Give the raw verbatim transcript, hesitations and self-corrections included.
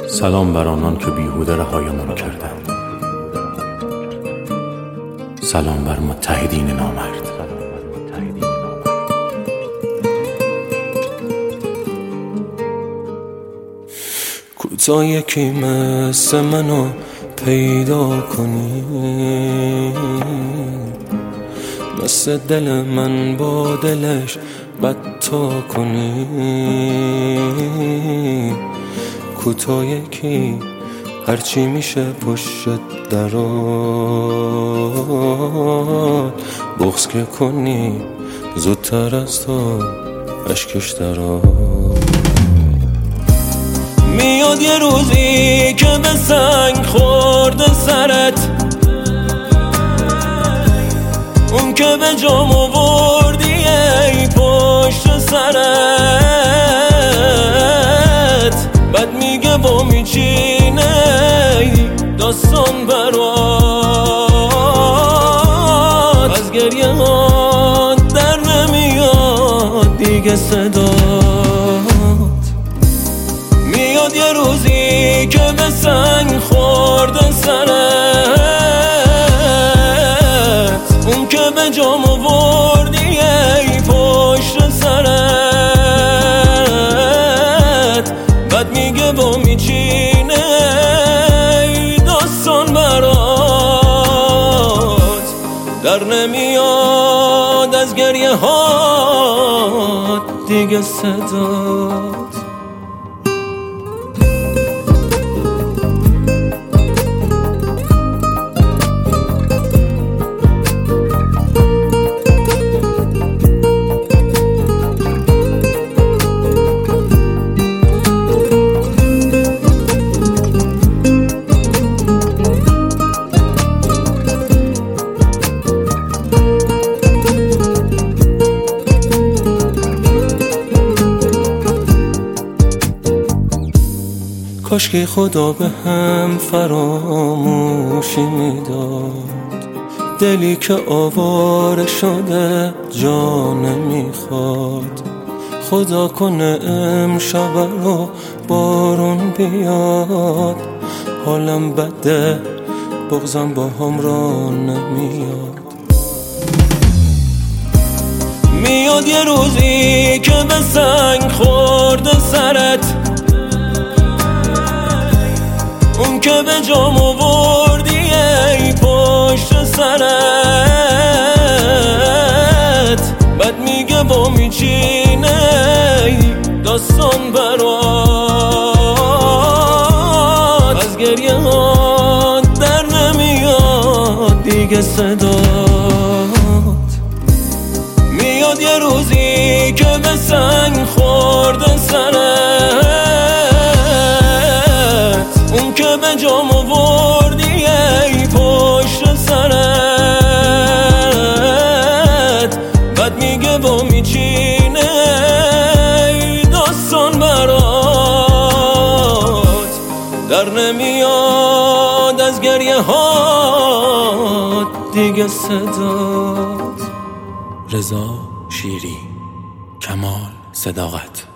سلام بر آنان که بیهوده رهایمان کردند. سلام بر متحدین نامرد. کوتا یکی مثل منو پیدا کنی، مثل دل من با دلش بدتا کنی. کوتا یکی هرچی میشه پشت درات، بغض که کنی زودتر از تو اشکش درات. میاد یه روزی که به سنگ خورده سرت، اون که به جام آوردی ای پشت سرت. بعد میگه با میچینه داستان برات، از گریه ها در نمیاد دیگه صدات. میاد یه روزی که به سنگ خورده سرت، اون که به جام آوردی ای پشت سرت. بعد میگه با میچینه داستان برات، در نمیاد از گریه ها دیگه صدات. کاشکی خدا به هم فراموشی میداد، دلی که آواره شده جا نمیخواد. خدا کنه امشب رو بارون بیاد، حالم بده بغضم با هم را نمیاد. میاد یه روزی که به سنگ خورده سرت، اون که به جام آوردی ای پشت سرت. بعد میگه با میچینه داستان برات، از گریه ها در نمیاد دیگه صدات. میاد یه روزی که به سنگ خورده سرت، اون که به جام آوردی ای پشت سرت. بعد میگه با میچینه داستان برات، در نمیاد از گریه ها دیگه صدات. رضا شیری، کمال صداقت.